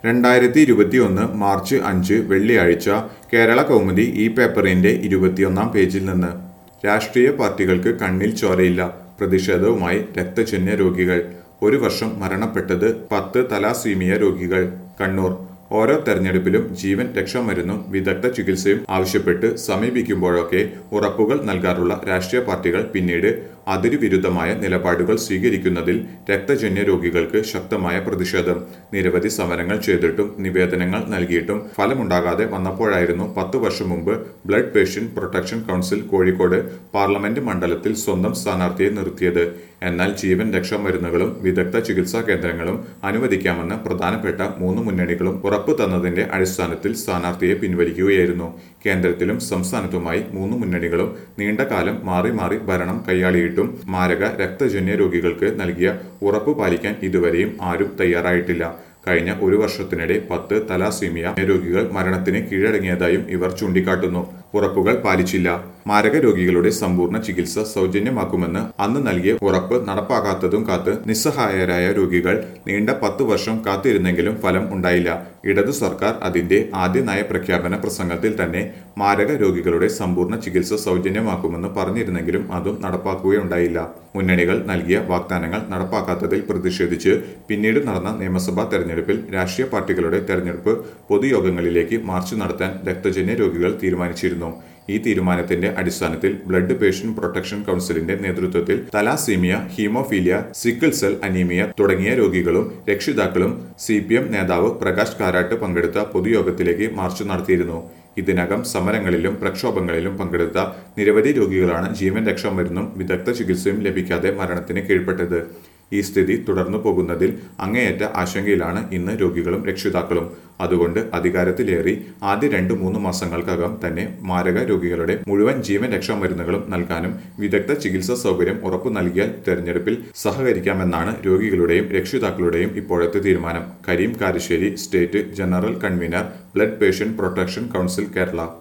2021 March 5 വെള്ളിയാഴ്ച കേരള കൗമുദി ഈ പേപ്പറിന്റെ 21-ാം പേജിൽ നിന്ന് രാഷ്ട്രീയ പാർട്ടികൾക്ക് കണ്ണിൽ ചോരയില്ല. പ്രതിഷേധവുമായി രക്തജന്യ രോഗികൾ. ഒരു വർഷം മരണപ്പെട്ടത് 10 തലാസീമിയ രോഗികൾ. കണ്ണൂർ. ഓരോ തെരഞ്ഞെടുപ്പിലും ജീവൻ രക്ഷാമരുന്നും വിദഗ്ധ ചികിത്സയും ആവശ്യപ്പെട്ട് സമീപിക്കുമ്പോഴൊക്കെ ഉറപ്പുകൾ നൽകാറുള്ള രാഷ്ട്രീയ പാർട്ടികൾ പിന്നീട് അതിരുവിരുദ്ധമായ നിലപാടുകൾ സ്വീകരിക്കുന്നതിൽ രക്തജന്യ രോഗികൾക്ക് ശക്തമായ പ്രതിഷേധം. നിരവധി സമരങ്ങൾ ചെയ്തിട്ടും നിവേദനങ്ങൾ നൽകിയിട്ടും ഫലമുണ്ടാകാതെ വന്നപ്പോഴായിരുന്നു 10 വർഷം മുമ്പ് blood patient protection council Kozhikode parliament മണ്ഡലത്തിൽ സ്വന്തം സ്ഥാനാർത്ഥിയെ നിർത്തിയത്. എന്നാൽ ജീവൻ രക്ഷാമരുന്നുകളും വിദഗ്ധ ചികിത്സാ കേന്ദ്രങ്ങളും അനുവദിക്കാമെന്ന് പ്രധാനപ്പെട്ട 3 മുന്നണികളും ഉറപ്പു തന്നതിന്റെ അടിസ്ഥാനത്തിൽ സ്ഥാനാർത്ഥിയെ പിൻവലിക്കുകയായിരുന്നു. കേന്ദ്രത്തിലും സംസ്ഥാനത്തുമായി 3 മുന്നണികളും നീണ്ടകാലം മാറി മാറി ഭരണം കൈയാളിയിട്ടും മാരക രക്തജന്യ രോഗികൾക്ക് നൽകിയ ഉറപ്പു പാലിക്കാൻ ഇതുവരെയും ആരും തയ്യാറായിട്ടില്ല. കഴിഞ്ഞ ഒരു വർഷത്തിനിടെ 10 തലാസീമിയ രോഗികൾ മരണത്തിന് കീഴടങ്ങിയതായും ഇവർ ചൂണ്ടിക്കാട്ടുന്നു. ഉറപ്പുകൾ പാലിച്ചില്ല. മാരക രോഗികളുടെ സമ്പൂർണ്ണ ചികിത്സ സൗജന്യമാക്കുമെന്ന് അന്ന് നൽകിയ ഉറപ്പ് നടപ്പാക്കാത്തതും കാത്ത് നിസ്സഹായരായ രോഗികൾ നീണ്ട 10 വർഷം കാത്തിരുന്നെങ്കിലും ഫലം ഉണ്ടായില്ല. ഇടതു സർക്കാർ അതിന്റെ ആദ്യ നയപ്രഖ്യാപന പ്രസംഗത്തിൽ തന്നെ മാരക രോഗികളുടെ സമ്പൂർണ്ണ ചികിത്സ സൗജന്യമാക്കുമെന്ന് പറഞ്ഞിരുന്നെങ്കിലും അതും നടപ്പാക്കുകയുണ്ടായില്ല. മുന്നണികൾ നൽകിയ വാഗ്ദാനങ്ങൾ നടപ്പാക്കാത്തതിൽ പ്രതിഷേധിച്ച് പിന്നീട് നടന്ന നിയമസഭാ തെരഞ്ഞെടുപ്പിൽ രാഷ്ട്രീയ പാർട്ടികളുടെ തെരഞ്ഞെടുപ്പ് പൊതുയോഗങ്ങളിലേക്ക് മാർച്ച് നടത്താൻ രക്തജന്യ രോഗികൾ തീരുമാനിച്ചിരുന്നു. ഈ തീരുമാനത്തിന്റെ അടിസ്ഥാനത്തിൽ ബ്ലഡ് പേഷ്യന്റ് പ്രൊട്ടക്ഷൻ കൗൺസിലിന്റെ നേതൃത്വത്തിൽ thalassemia, haemophilia, sickle cell anaemia തുടങ്ങിയ രോഗികളും രക്ഷിതാക്കളും CPM നേതാവ് പ്രകാശ് കാരാട്ട് പങ്കെടുത്ത പൊതുയോഗത്തിലേക്ക് മാർച്ച് നടത്തിയിരുന്നു. ഇതിനകം സമരങ്ങളിലും പ്രക്ഷോഭങ്ങളിലും പങ്കെടുത്ത നിരവധി രോഗികളാണ് ജീവൻ രക്ഷാമരുന്നും വിദഗ്ധ ചികിത്സയും ലഭിക്കാതെ മരണത്തിന് കീഴ്പ്പെട്ടത്. ഈ സ്ഥിതി തുടർന്നു പോകുന്നതിൽ അങ്ങേയറ്റ ആശങ്കയിലാണ് ഇന്ന് രോഗികളും രക്ഷിതാക്കളും. അതുകൊണ്ട് അധികാരത്തിലേറി ആദ്യ 2-3 മാസങ്ങൾക്കകം തന്നെ മാരക രോഗികളുടെ മുഴുവൻ ജീവൻ രക്ഷാമരുന്നുകളും നൽകാനും വിദഗ്ധ ചികിത്സാ സൗകര്യം ഉറപ്പു നൽകിയാൽ തെരഞ്ഞെടുപ്പിൽ സഹകരിക്കാമെന്നാണ് രോഗികളുടെയും രക്ഷിതാക്കളുടെയും ഇപ്പോഴത്തെ തീരുമാനം. Karim Karassery, state general convener, blood patient protection council Kerala.